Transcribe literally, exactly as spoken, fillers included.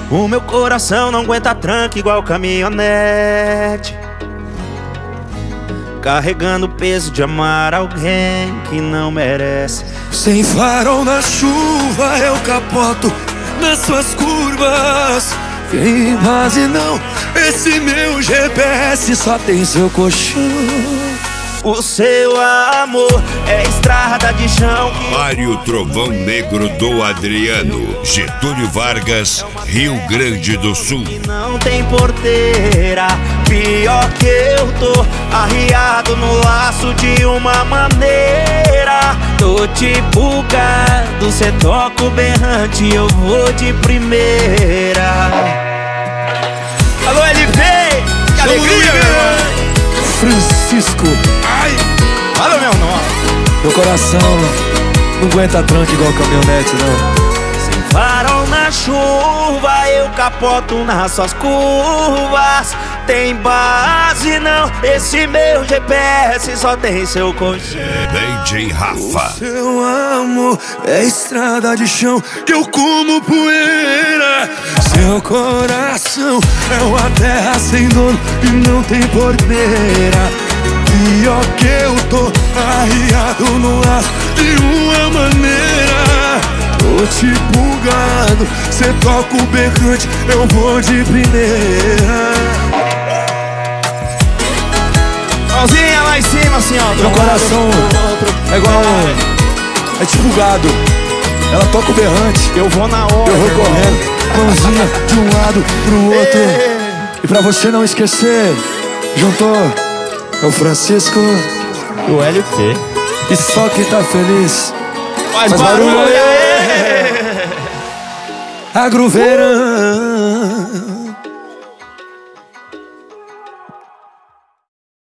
O meu coração não aguenta tranca igual caminhonete, carregando o peso de amar alguém que não merece. Sem farol na chuva eu capoto nas suas curvas. Tem base não, esse meu G P S só tem seu colchão. O seu amor é estrada de chão. Mário Trovão Negro do Adriano, Getúlio Vargas, Rio Grande do Sul. Não tem porteira, pior que eu tô arriado no laço de uma maneira. Tô tipo gado, cê toca o berrante, eu vou de primeira. Alô, L P, que alegria, meu irmão. Francisco, ai, fala meu nome. Meu coração não aguenta tranca igual caminhonete, não. Sem farol na chuva, eu capoto nas suas curvas. Tem base não, esse meu G P S só tem seu colchão. D J Rafa. O seu amor é estrada de chão que eu como poeira. Seu coração é uma terra sem dono e não tem porteira. Pior que eu tô arriado no ar de uma maneira. Tô tipo gado, cê toca o berrante, eu vou de primeira. Mãozinha lá em cima, assim, ó. Meu coração é igual um, é tipo gado. Ela toca o berrante, eu vou na hora, eu vou correndo. Mãozinha de um lado pro outro. E pra você não esquecer, juntou é o Francisco e o L P. E só quem tá feliz faz, faz barulho, barulho aí. Agro Verão.